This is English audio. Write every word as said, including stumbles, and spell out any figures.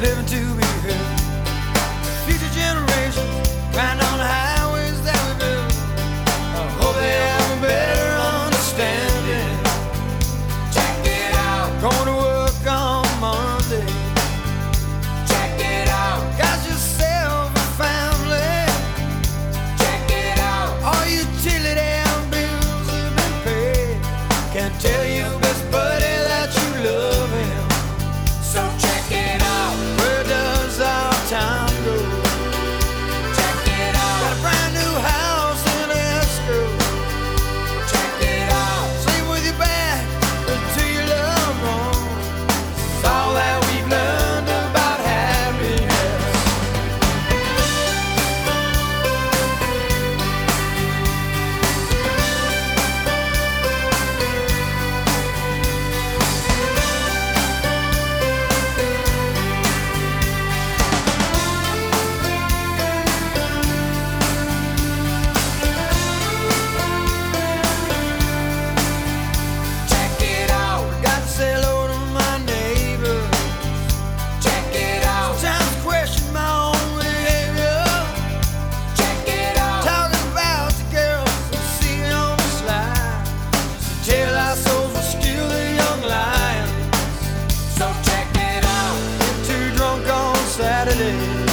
living to be heard. Future generations grind on the highways that we build. I hope they have a better understanding. Check it out. Going to work on Monday. Check it out. Got yourself a family. Check it out. All utility and bills have been paid. Can't tell your best buddy that you love him. So check it out. Where does our time go? Check it out. Got a brand new house in escrow. Check it out. Sleep with your back to your loved ones. It's all that we've learned about happiness. Check it out. Got to say hello to my neighbor. Check it out. Sometimes question my own behavior. Check it out. Talking about the girls we see on the slide. So tell our souls we're still the young lions. So check it out. Get too drunk on Saturday.